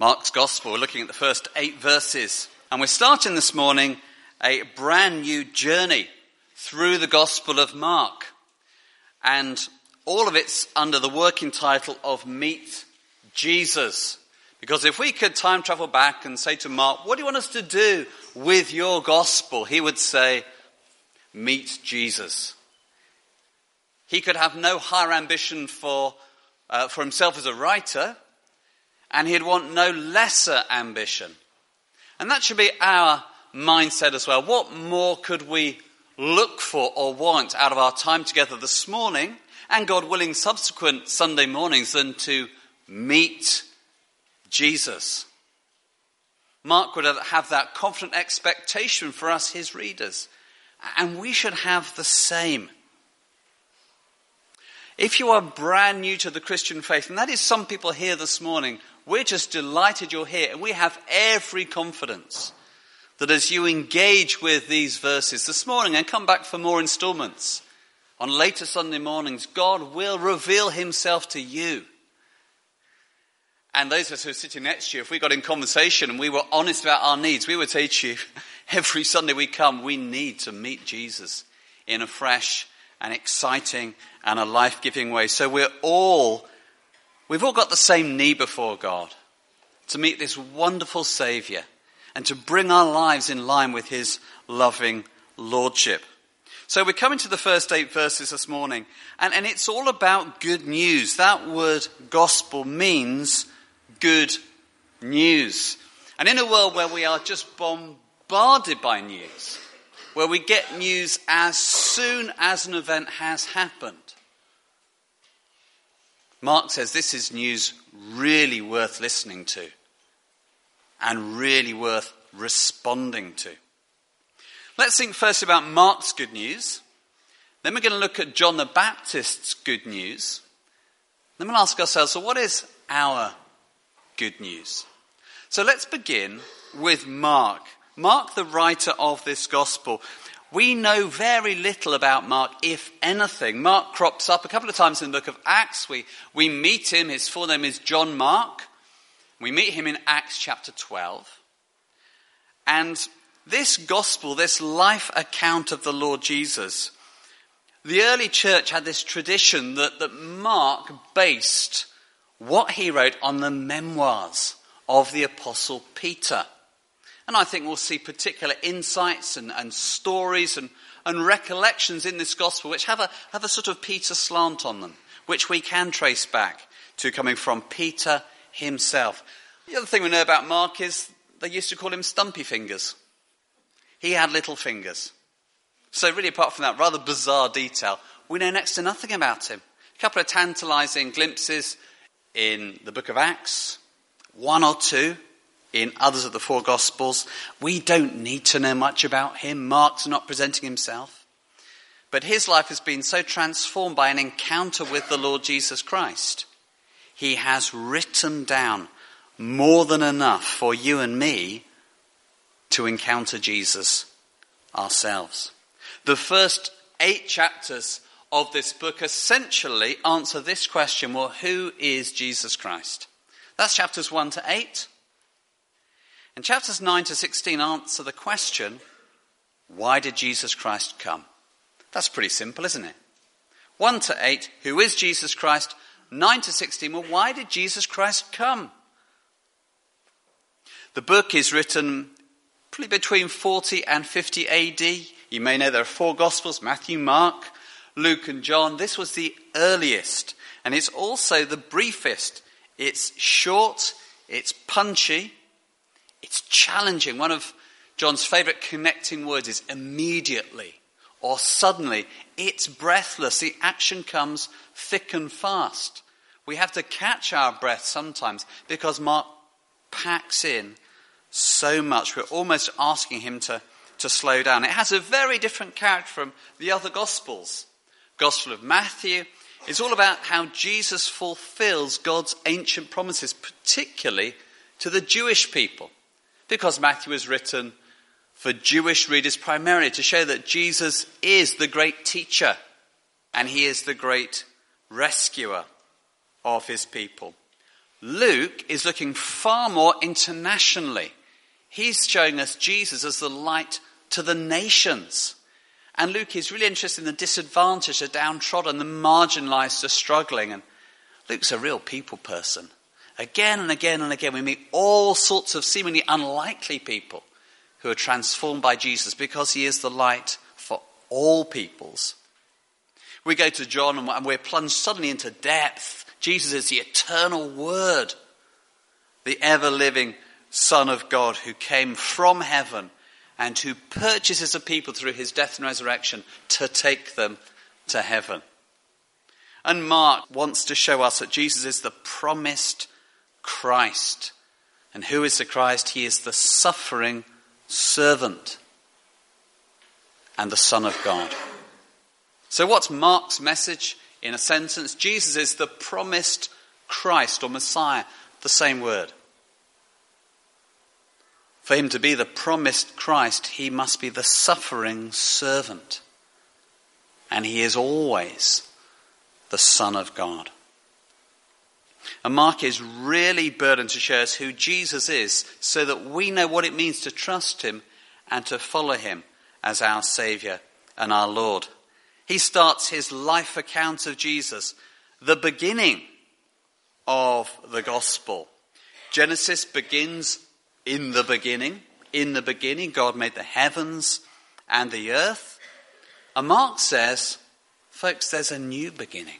Mark's Gospel. We're looking at the first 8 verses. And we're starting this morning a brand new journey through the Gospel of Mark. And all of it's under the working title of Meet Jesus. Because if we could time travel back and say to Mark, what do you want us to do with your Gospel? He would say, meet Jesus. He could have no higher ambition for himself as a writer, and he'd want no lesser ambition. And that should be our mindset as well. What more could we look for or want out of our time together this morning, and God willing subsequent Sunday mornings, than to meet Jesus? Mark would have that confident expectation for us, his readers. And we should have the same. If you are brand new to the Christian faith, and that is some people here this morning, we're just delighted you're here, and we have every confidence that as you engage with these verses this morning and come back for more installments on later Sunday mornings, God will reveal himself to you. And those of us who are sitting next to you, if we got in conversation and we were honest about our needs, we would say to you, every Sunday we come, we need to meet Jesus in a fresh and exciting and a life-giving way. So we've all got the same need before God, to meet this wonderful Saviour and to bring our lives in line with his loving lordship. So we're coming to the first 8 verses this morning, and it's all about good news. That word gospel means good news. And in a world where we are just bombarded by news, where we get news as soon as an event has happened, Mark says this is news really worth listening to and really worth responding to. Let's think first about Mark's good news. Then we're going to look at John the Baptist's good news. Then we'll ask ourselves, so what is our good news? So let's begin with Mark. Mark, the writer of this gospel. We know very little about Mark, if anything. Mark crops up a couple of times in the book of Acts. We meet him. His full name is John Mark. We meet him in Acts chapter 12. And this gospel, this life account of the Lord Jesus, the early church had this tradition that Mark based what he wrote on the memoirs of the Apostle Peter. And I think we'll see particular insights and stories and recollections in this gospel which have a sort of Peter slant on them, which we can trace back to coming from Peter himself. The other thing we know about Mark is they used to call him Stumpy Fingers. He had little fingers. So really, apart from that rather bizarre detail, we know next to nothing about him. A couple of tantalizing glimpses in the book of Acts, 1 or 2 in others of the 4 Gospels. We don't need to know much about him. Mark's not presenting himself. But his life has been so transformed by an encounter with the Lord Jesus Christ. He has written down more than enough for you and me to encounter Jesus ourselves. The first 8 chapters of this book essentially answer this question, well, who is Jesus Christ? That's chapters 1 to 8. And chapters 9 to 16 answer the question, why did Jesus Christ come? That's pretty simple, isn't it? 1 to 8, who is Jesus Christ? 9 to 16, well, why did Jesus Christ come? The book is written probably between 40 and 50 AD. You may know there are 4 Gospels, Matthew, Mark, Luke and John. This was the earliest, and it's also the briefest. It's short, it's punchy, it's challenging. One of John's favourite connecting words is immediately or suddenly. It's breathless. The action comes thick and fast. We have to catch our breath sometimes because Mark packs in so much. We're almost asking him to slow down. It has a very different character from the other Gospels. Gospel of Matthew is all about how Jesus fulfills God's ancient promises, particularly to the Jewish people. Because Matthew was written for Jewish readers primarily to show that Jesus is the great teacher and he is the great rescuer of his people. Luke is looking far more internationally. He's showing us Jesus as the light to the nations. And Luke is really interested in the disadvantaged, the downtrodden, the marginalized, the struggling. And Luke's a real people person. Again and again and again, we meet all sorts of seemingly unlikely people who are transformed by Jesus because he is the light for all peoples. We go to John and we're plunged suddenly into depth. Jesus is the eternal Word, the ever-living Son of God who came from heaven and who purchases a people through his death and resurrection to take them to heaven. And Mark wants to show us that Jesus is the promised Christ. And who is the Christ? He is the suffering servant and the Son of God. So what's Mark's message in a sentence? Jesus is the promised Christ or Messiah, the same word. For him to be the promised Christ, he must be the suffering servant. And he is always the Son of God. And Mark is really burdened to show us who Jesus is so that we know what it means to trust him and to follow him as our Saviour and our Lord. He starts his life account of Jesus, the beginning of the gospel. Genesis begins in the beginning. In the beginning, God made the heavens and the earth. And Mark says, folks, there's a new beginning.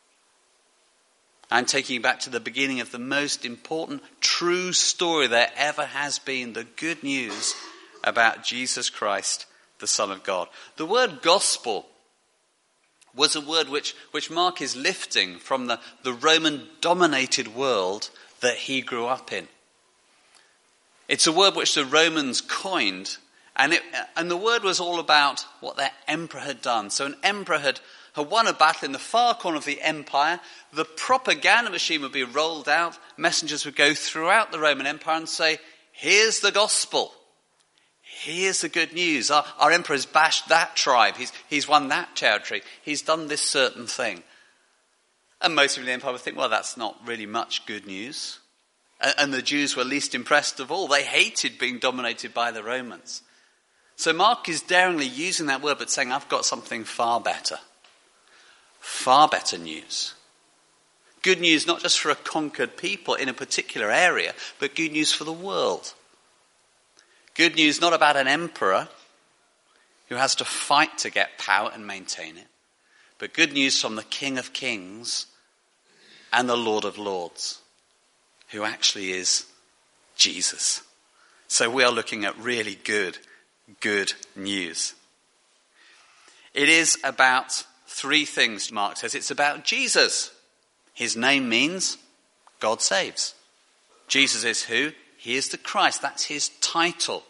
I'm taking you back to the beginning of the most important true story there ever has been, the good news about Jesus Christ, the Son of God. The word gospel was a word which Mark is lifting from the Roman-dominated world that he grew up in. It's a word which the Romans coined, and the word was all about what their emperor had done. So an emperor had won a battle in the far corner of the empire. The propaganda machine would be rolled out. Messengers would go throughout the Roman Empire and say, here's the gospel. Here's the good news. Our emperor has bashed that tribe. He's won that territory. He's done this certain thing. And most people in the empire would think, well, that's not really much good news. And the Jews were least impressed of all. They hated being dominated by the Romans. So Mark is daringly using that word, but saying, I've got something far better. Far better news. Good news not just for a conquered people in a particular area, but good news for the world. Good news not about an emperor who has to fight to get power and maintain it, but good news from the King of Kings and the Lord of Lords, who actually is Jesus. So we are looking at really good news. It is about three things, Mark says. It's about Jesus. His name means God saves. Jesus is who? He is the Christ. That's his title.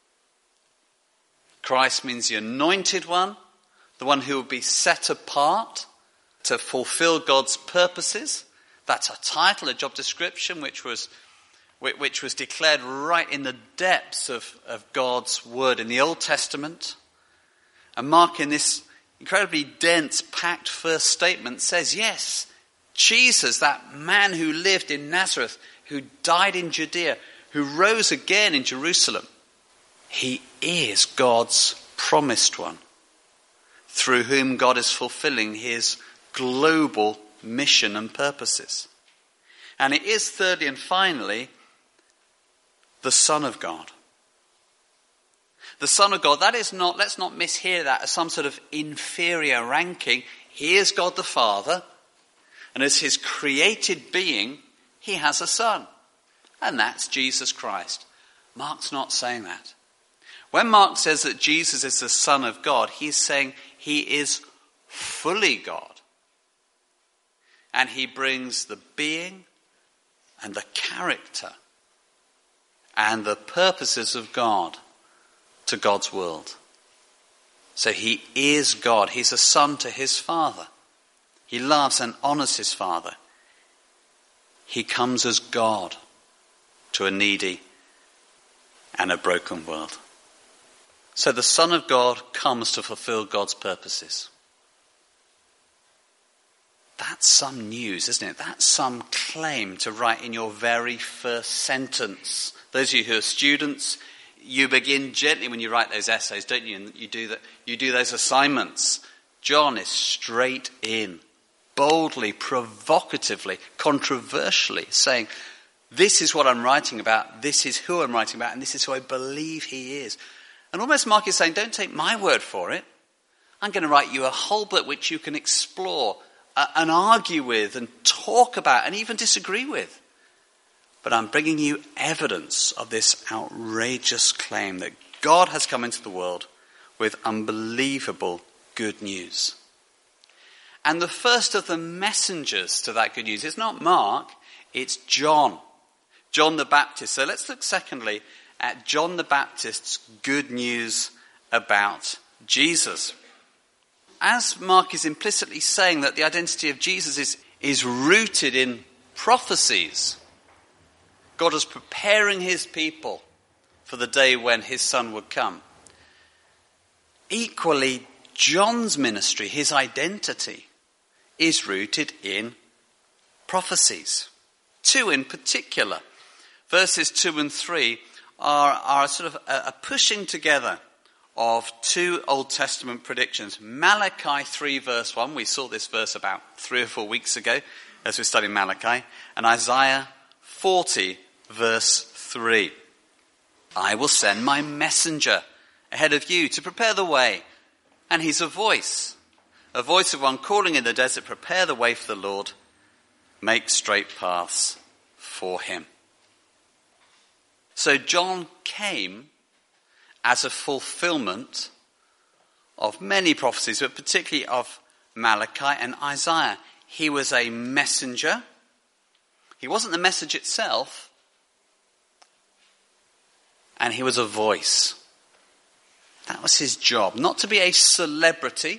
Christ means the anointed one, the one who will be set apart to fulfill God's purposes. That's a title, a job description, which was declared right in the depths of God's word in the Old Testament. And Mark, in this incredibly dense, packed first statement, says, yes, Jesus, that man who lived in Nazareth, who died in Judea, who rose again in Jerusalem, he is God's promised one, through whom God is fulfilling his global mission and purposes. And it is thirdly and finally the Son of God. The Son of God, that is not, let's not mishear that as some sort of inferior ranking. He is God the Father, and as his created being, he has a son. And that's Jesus Christ. Mark's not saying that. When Mark says that Jesus is the Son of God, he's saying he is fully God. And he brings the being and the character and the purposes of God to God's world. So he is God. He's a son to his Father. He loves and honors his Father. He comes as God to a needy and a broken world. So the Son of God comes to fulfill God's purposes. That's some news, isn't it? That's some claim to write in your very first sentence. Those of you who are students, you begin gently when you write those essays, don't you? And you do those assignments. John is straight in, boldly, provocatively, controversially saying, this is what I'm writing about, this is who I'm writing about, and this is who I believe he is. And almost Mark is saying, don't take my word for it. I'm going to write you a whole book which you can explore and argue with and talk about and even disagree with. But I'm bringing you evidence of this outrageous claim that God has come into the world with unbelievable good news. And the first of the messengers to that good news is not Mark, it's John. John the Baptist. So let's look secondly at John the Baptist's good news about Jesus. As Mark is implicitly saying that the identity of Jesus is rooted in prophecies. God was preparing his people for the day when his son would come. Equally, John's ministry, his identity, is rooted in prophecies. 2 in particular. Verses 2 and 3 are sort of a pushing together of 2 Old Testament predictions. Malachi 3 verse 1, we saw this verse about 3 or 4 weeks ago as we studied Malachi, and Isaiah 40 verse 3. I will send my messenger ahead of you to prepare the way, and he's a voice of one calling in the desert, prepare the way for the Lord, make straight paths for him. So John came as a fulfillment of many prophecies, but particularly of Malachi and Isaiah. He was a messenger. He wasn't the message itself. And he was a voice. That was his job. Not to be a celebrity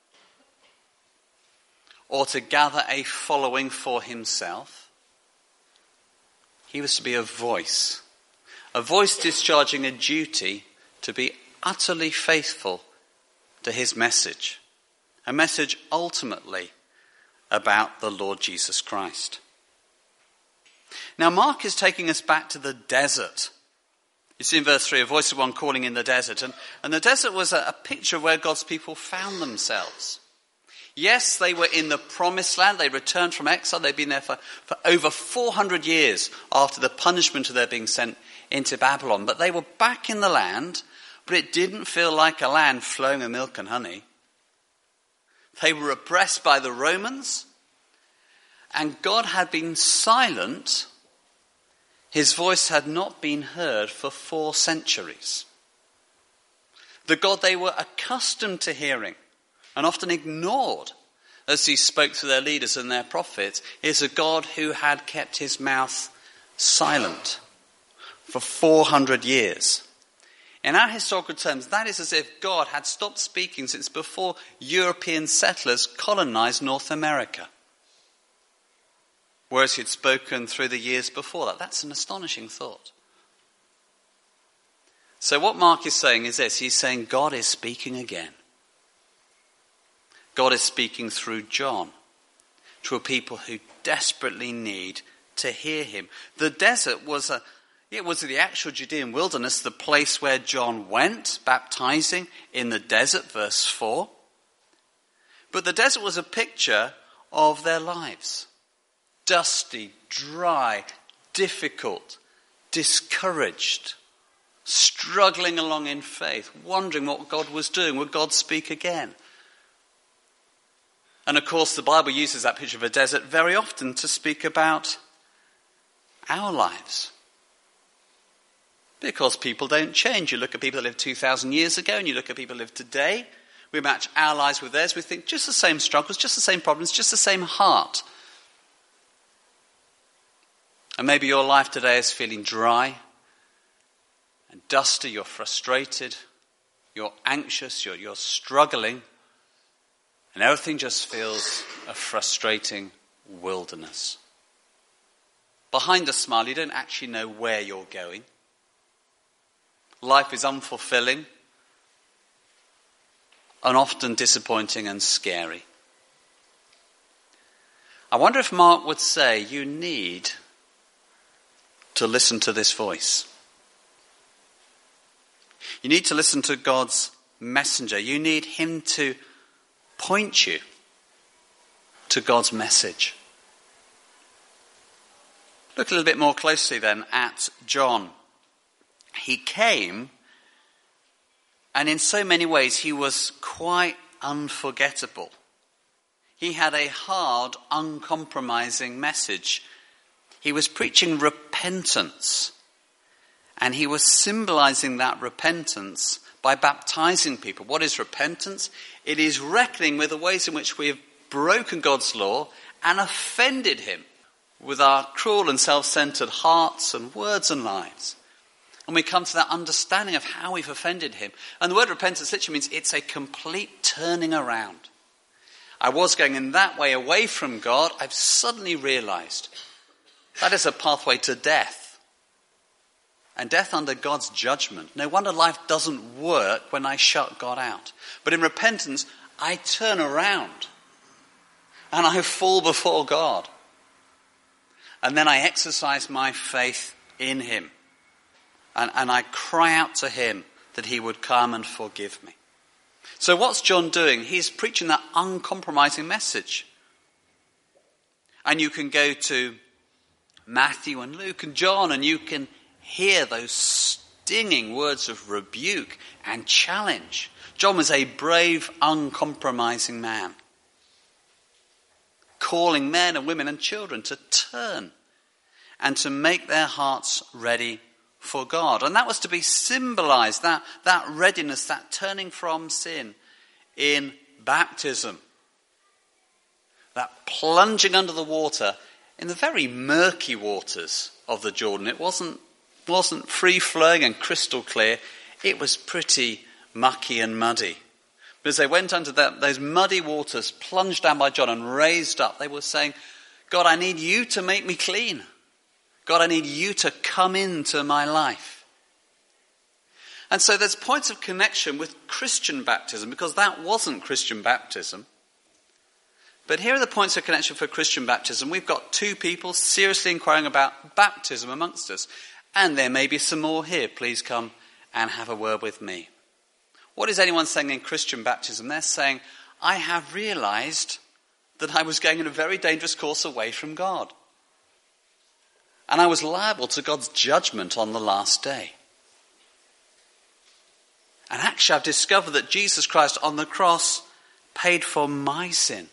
or to gather a following for himself. He was to be a voice discharging a duty to be utterly faithful to his message. A message ultimately about the Lord Jesus Christ. Now Mark is taking us back to the desert. You see in verse 3, a voice of one calling in the desert. And the desert was a picture of where God's people found themselves. Yes, they were in the promised land. They returned from exile. They'd been there for over 400 years after the punishment of their being sent into Babylon. But they were back in the land, but it didn't feel like a land flowing with milk and honey. They were oppressed by the Romans, and God had been silent. His voice had not been heard for 4 centuries. The God they were accustomed to hearing and often ignored as he spoke to their leaders and their prophets is a God who had kept his mouth silent for 400 years. In our historical terms, that is as if God had stopped speaking since before European settlers colonized North America. Whereas he had spoken through the years before that. That's an astonishing thought. So what Mark is saying is this. He's saying God is speaking again. God is speaking through John to a people who desperately need to hear him. The desert was the actual Judean wilderness, the place where John went, baptizing in the desert, verse 4. But the desert was a picture of their lives. Dusty, dry, difficult, discouraged, struggling along in faith, wondering what God was doing. Would God speak again? And of course, the Bible uses that picture of a desert very often to speak about our lives. Because people don't change. You look at people that lived 2,000 years ago and you look at people that live today. We match our lives with theirs. We think just the same struggles, just the same problems, just the same heart. And maybe your life today is feeling dry and dusty. You're frustrated. You're anxious. You're struggling. And everything just feels a frustrating wilderness. Behind a smile, you don't actually know where you're going. Life is unfulfilling and often disappointing and scary. I wonder if Mark would say you need to listen to this voice. You need to listen to God's messenger. You need him to point you to God's message. Look a little bit more closely then at John. He came, and in so many ways he was quite unforgettable. He had a hard, uncompromising message. He was preaching repentance, and he was symbolizing that repentance by baptizing people. What is repentance? It is reckoning with the ways in which we have broken God's law and offended him with our cruel and self-centered hearts and words and lives. And we come to that understanding of how we've offended him. And the word repentance literally means it's a complete turning around. I was going in that way away from God. I've suddenly realized that is a pathway to death. And death under God's judgment. No wonder life doesn't work when I shut God out. But in repentance, I turn around and I fall before God. And then I exercise my faith in him. And I cry out to him that he would come and forgive me. So what's John doing? He's preaching that uncompromising message. And you can go to Matthew and Luke and John, and you can hear those stinging words of rebuke and challenge. John was a brave, uncompromising man, calling men and women and children to turn and to make their hearts ready for God. And that was to be symbolized, that readiness, that turning from sin in baptism. That plunging under the water in the very murky waters of the Jordan. It wasn't free-flowing and crystal clear. It was pretty mucky and muddy. But as they went under those muddy waters, plunged down by John and raised up, they were saying, God, I need you to make me clean. God, I need you to come into my life. And so there's points of connection with Christian baptism, because that wasn't Christian baptism. But here are the points of connection for Christian baptism. We've got two people seriously inquiring about baptism amongst us. And there may be some more here. Please come and have a word with me. What is anyone saying in Christian baptism? They're saying, I have realized that I was going in a very dangerous course away from God. And I was liable to God's judgment on the last day. And actually I've discovered that Jesus Christ on the cross paid for my sin.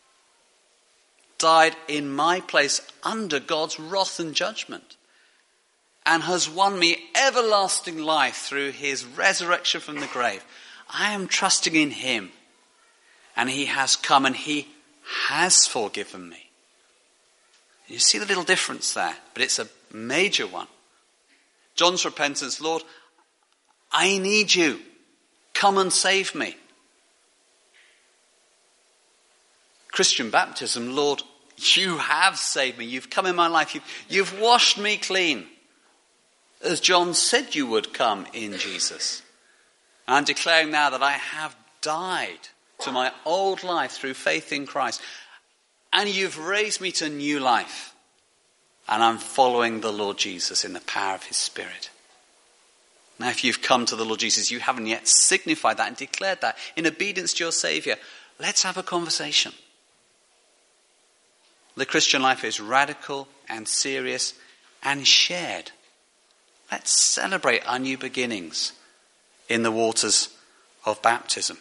Died in my place under God's wrath and judgment. And has won me everlasting life through his resurrection from the grave. I am trusting in him. And he has come and he has forgiven me. You see the little difference there, but it's a major one. John's repentance, Lord, I need you. Come and save me. Christian baptism, Lord, you have saved me. You've come in my life. You've washed me clean. As John said you would come in Jesus. And I'm declaring now that I have died to my old life through faith in Christ. And you've raised me to new life. And I'm following the Lord Jesus in the power of his Spirit. Now, if you've come to the Lord Jesus, you haven't yet signified that and declared that in obedience to your Saviour, let's have a conversation. The Christian life is radical and serious and shared. Let's celebrate our new beginnings in the waters of baptism.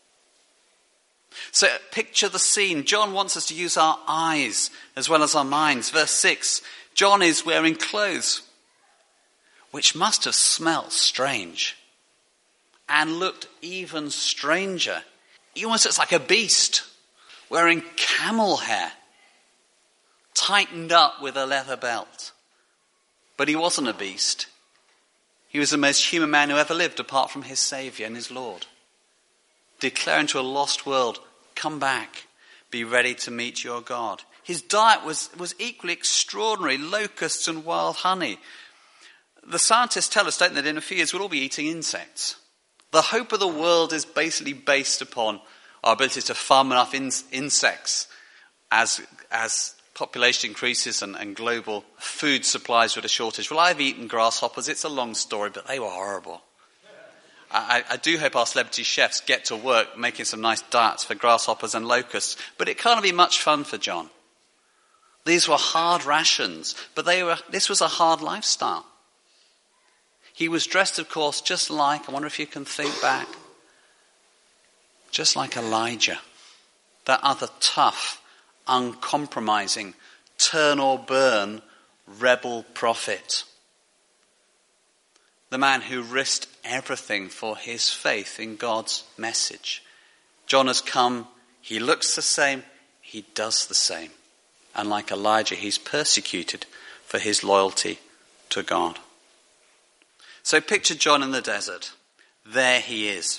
So picture the scene. John wants us to use our eyes as well as our minds. Verse 6, John is wearing clothes which must have smelt strange and looked even stranger. He almost looks like a beast wearing camel hair, tightened up with a leather belt. But he wasn't a beast. He was the most human man who ever lived apart from his Saviour and his Lord. Declaring to a lost world, come back, be ready to meet your God. His diet was equally extraordinary, locusts and wild honey. The scientists tell us, don't they, that in a few years we'll all be eating insects. The hope of the world is basically based upon our ability to farm enough insects as as population increases and global food supplies with a shortage. Well, I've eaten grasshoppers. It's a long story, but they were horrible. I do hope our celebrity chefs get to work making some nice diets for grasshoppers and locusts, but it can't be much fun for John. These were hard rations, but this was a hard lifestyle. He was dressed, of course, just like, I wonder if you can think back, just like Elijah, that other tough, uncompromising, turn or burn rebel prophet. The man who risked everything for his faith in God's message. John has come, he looks the same, he does the same. And like Elijah, he's persecuted for his loyalty to God. So picture John in the desert. There he is.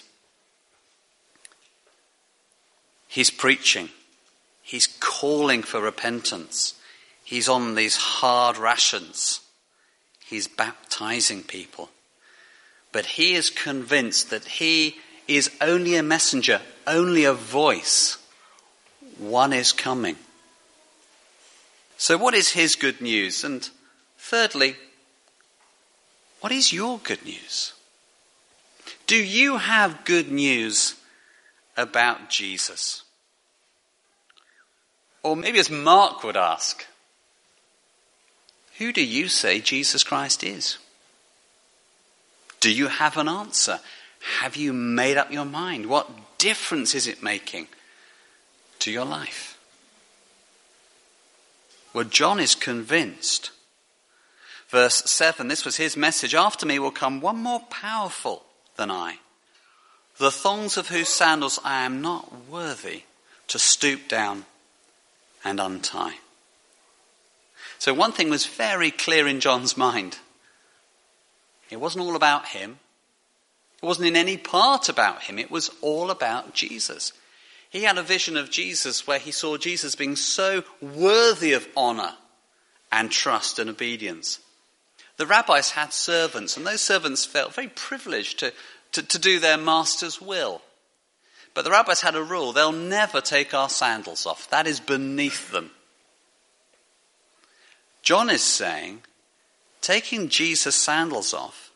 He's preaching. He's calling for repentance. He's on these hard rations. He's baptizing people. But he is convinced that he is only a messenger, only a voice. One is coming. So what is his good news? And thirdly, what is your good news? Do you have good news about Jesus? Or maybe as Mark would ask, who do you say Jesus Christ is? Do you have an answer? Have you made up your mind? What difference is it making to your life? Well, John is convinced. Verse 7, this was his message. After me will come one more powerful than I, the thongs of whose sandals I am not worthy to stoop down and untie. So one thing was very clear in John's mind. It wasn't all about him. It wasn't in any part about him. It was all about Jesus. He had a vision of Jesus where he saw Jesus being so worthy of honor and trust and obedience. The rabbis had servants, and those servants felt very privileged to do their master's will. But the rabbis had a rule: they'll never take our sandals off. That is beneath them. John is saying, taking Jesus' sandals off,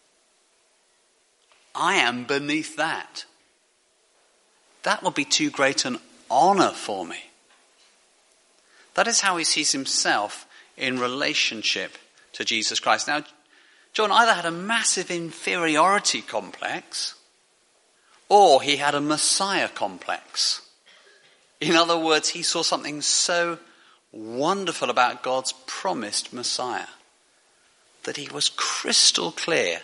I am beneath that. That would be too great an honor for me. That is how he sees himself in relationship to Jesus Christ. Now, John either had a massive inferiority complex, or he had a Messiah complex. In other words, he saw something so wonderful about God's promised Messiah that he was crystal clear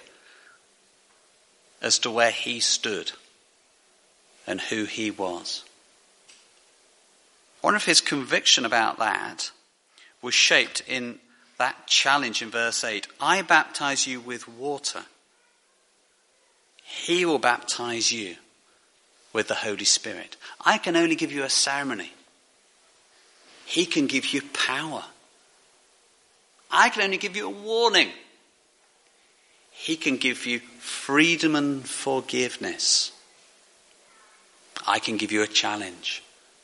as to where he stood and who he was. I wonder if his conviction about that was shaped in that challenge in verse 8. I baptize you with water. He will baptize you with the Holy Spirit. I can only give you a ceremony. He can give you power. I can only give you a warning. He can give you freedom and forgiveness. I can give you a challenge.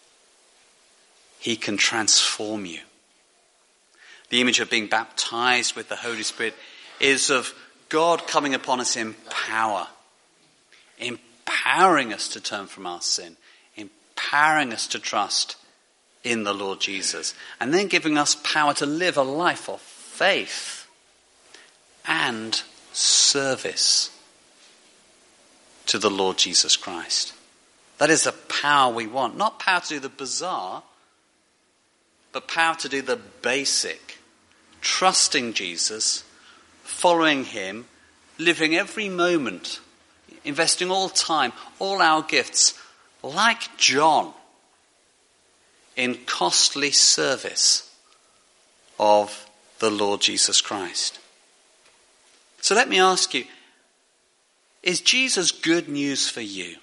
He can transform you. The image of being baptized with the Holy Spirit is of God coming upon us in power, empowering us to turn from our sin, empowering us to trust in the Lord Jesus, and then giving us power to live a life of faith and service to the Lord Jesus Christ. That is the power we want. Not power to do the bizarre, but power to do the basic. Trusting Jesus, following him, living every moment, investing all time, all our gifts, like John, in costly service of the Lord Jesus Christ. So let me ask you, is Jesus good news for you?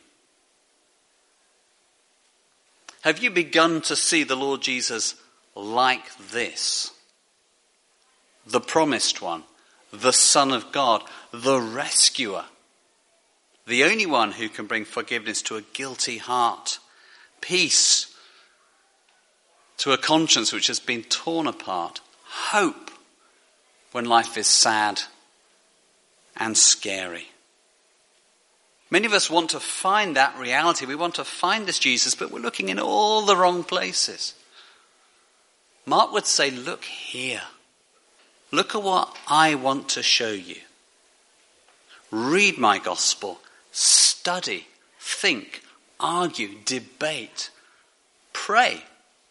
Have you begun to see the Lord Jesus like this? The promised one, the Son of God, the rescuer, the only one who can bring forgiveness to a guilty heart, peace to a conscience which has been torn apart, hope when life is sad and scary. Many of us want to find that reality. We want to find this Jesus, but we're looking in all the wrong places. Mark would say, look here. Look at what I want to show you. Read my gospel. Study, think, argue, debate, pray.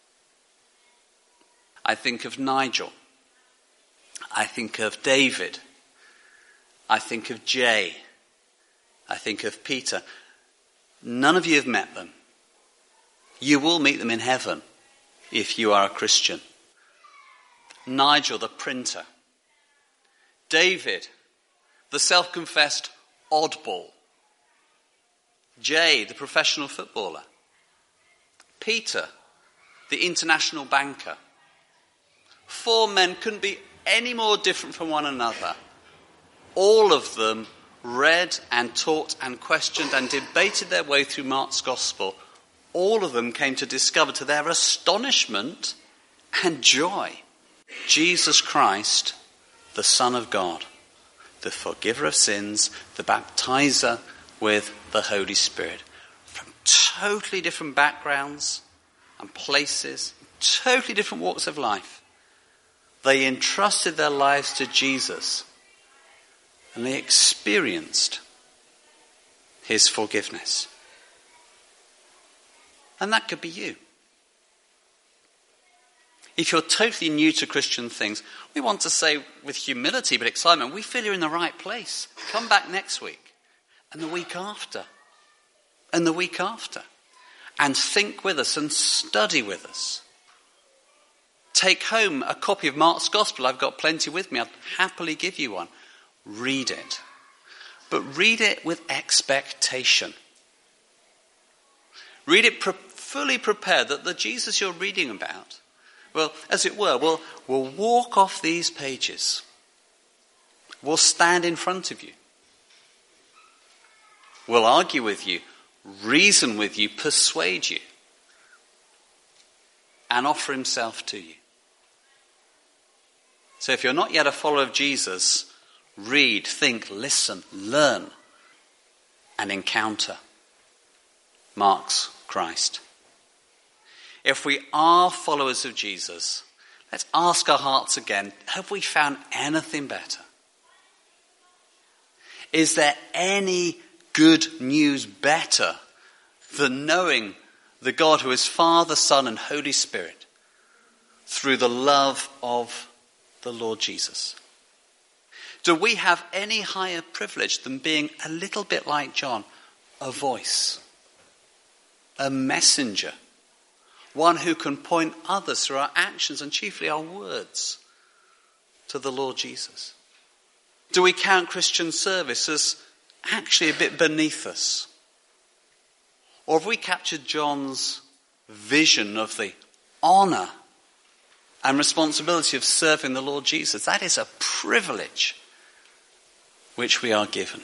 I think of Nigel. I think of David. I think of Jay. I think of Peter. None of you have met them. You will meet them in heaven if you are a Christian. Nigel, the printer. David, the self-confessed oddball. Jay, the professional footballer. Peter, the international banker. 4 men couldn't be any more different from one another. All of them read and taught and questioned and debated their way through Mark's gospel. All of them came to discover, to their astonishment and joy, Jesus Christ, the Son of God, the forgiver of sins, the baptizer with the Holy Spirit. From totally different backgrounds and places, totally different walks of life, they entrusted their lives to Jesus and they experienced his forgiveness. And that could be you. If you're totally new to Christian things, we want to say with humility but excitement, we feel you're in the right place. Come back next week and the week after and the week after and think with us and study with us. Take home a copy of Mark's Gospel. I've got plenty with me. I'll happily give you one. Read it. But read it with expectation. Read it fully prepared that the Jesus you're reading about, well, as it were, will walk off these pages. Will stand in front of you. Will argue with you, reason with you, persuade you, and offer himself to you. So if you're not yet a follower of Jesus, read, think, listen, learn, and encounter Mark's Christ. If we are followers of Jesus, let's ask our hearts again, have we found anything better? Is there any good news better than knowing the God who is Father, Son, and Holy Spirit through the love of the Lord Jesus? Do we have any higher privilege than being a little bit like John, a voice, a messenger, one who can point others through our actions and chiefly our words to the Lord Jesus? Do we count Christian service as actually a bit beneath us? Or have we captured John's vision of the honour and responsibility of serving the Lord Jesus? That is a privilege which we are given.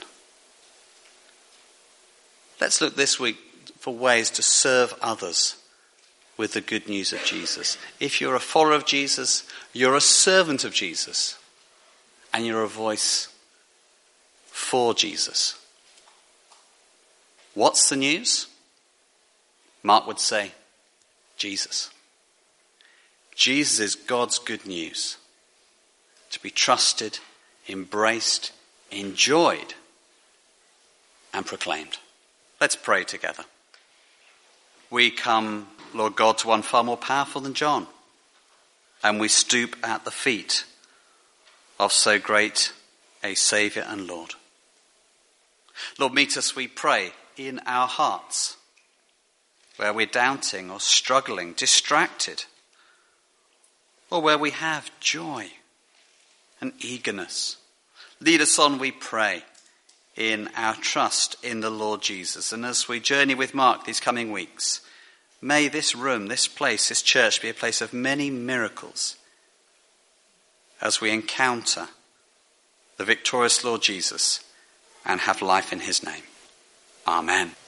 Let's look this week for ways to serve others with the good news of Jesus. If you're a follower of Jesus, you're a servant of Jesus, and you're a voice for Jesus. What's the news? Mark would say, Jesus. Jesus is God's good news, to be trusted, embraced, enjoyed, and proclaimed. Let's pray together. We come, Lord God, to one far more powerful than John, and we stoop at the feet of so great a Saviour and Lord. Lord, meet us, we pray, in our hearts, where we're doubting or struggling, distracted, or where we have joy and eagerness. Lead us on, we pray, in our trust in the Lord Jesus. And as we journey with Mark these coming weeks, may this room, this place, this church be a place of many miracles as we encounter the victorious Lord Jesus and have life in his name. Amen.